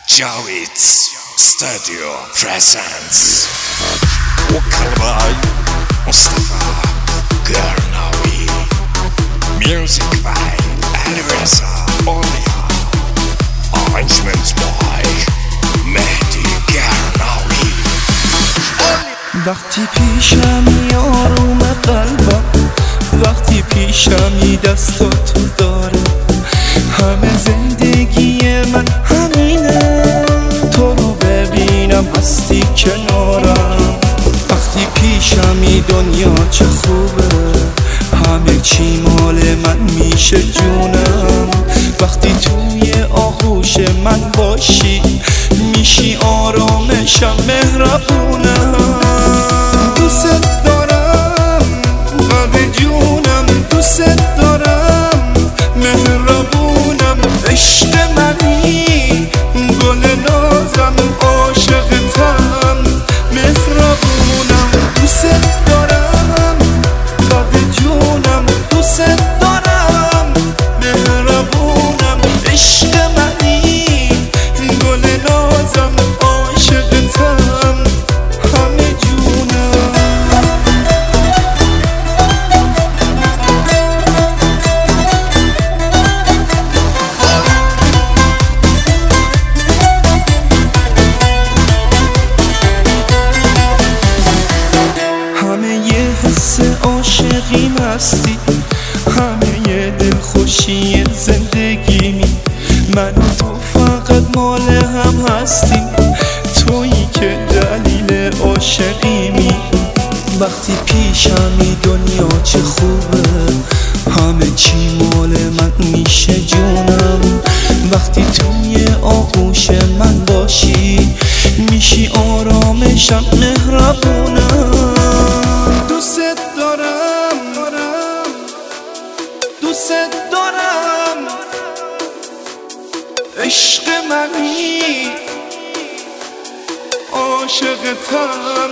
Javits Studio presents Okalbay Mustafa Garnawi. Music by Alireza Olia. Arrangements by Mehdi Garnawi. وقتی پیشمی آروم قلبم، وقتی پیشمی دستاتو داره، همه زندگی من همینه، تو رو ببینم هستی کنارم. وقتی پیشمی دنیا چه خوبه، همه چی مال من میشه جونم. وقتی توی آغوش من باشی، میشی آرامشم، مهربونم. دوست دارم قلب جونم، دوست دارم مهربونم، عشق منی گل نازم، عاشقتم مهربونم. دوست دارم قلب جونم، دوست دارم مهربونم، عشق منی گل نازم، عاشقتم همه جونم. همه یه حس عاشقی هستی، همه یه دلخوشی زندگیمی، من و تو فقط مال هم هستیم، تویی که دلیل عاشقیمی. وقتی پیشمی دنیا چه خوبه، همه چی مال من میشه جونم. وقتی توی آغوش من باشی، میشی آرامشم، مهربونم. دوست دارم دوست دارم، عشق منی عاشقتم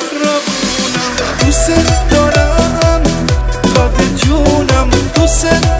مهربونم. دوست دارم قلب جونم، دوست